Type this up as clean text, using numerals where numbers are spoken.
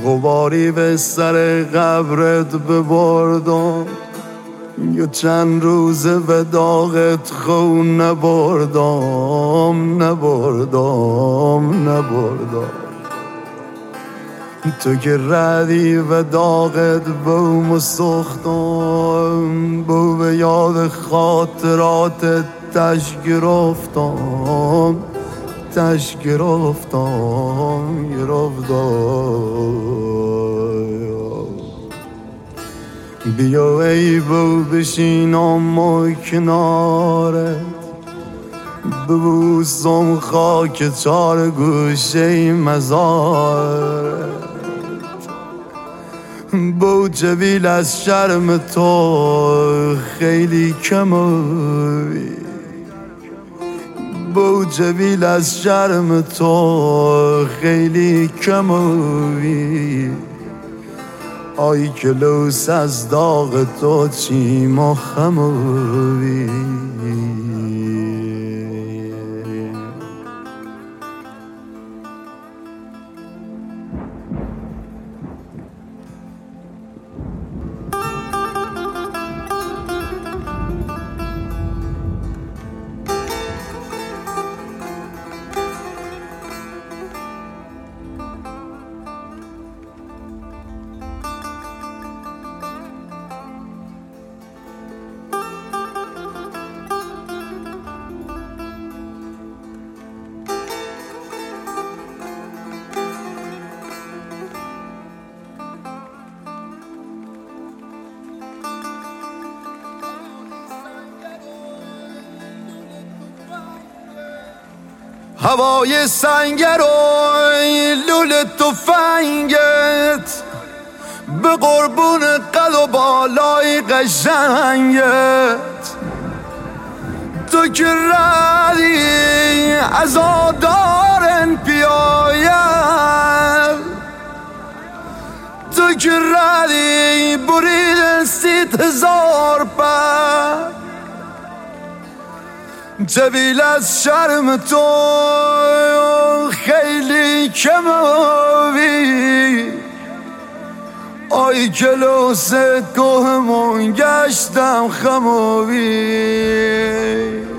غباری به سر قبرت ببردم، یا چند روز به داغت خو نبردم. تو که ردی و داغت بوم و سختم، بو به یاد خاطرات تش گرفتم. بیا ای بو بشینم و کنارت، ببوسم خاک چار گوشه مزارت. بو جویل از شرم تو خیلی کموی، بو جویل از شرم تو خیلی کموی. آی کلوس از داغ تو چیم و خموی. هوای سنگر و لول تفنگت، به قربون قد و بالای قشنگت. تو که ردی از آدارن پیاید، تو که ردی برید 100,000 پر. جویل از شرم تو خیلی کموی. آی کلوس کوهمون گشتم خموی.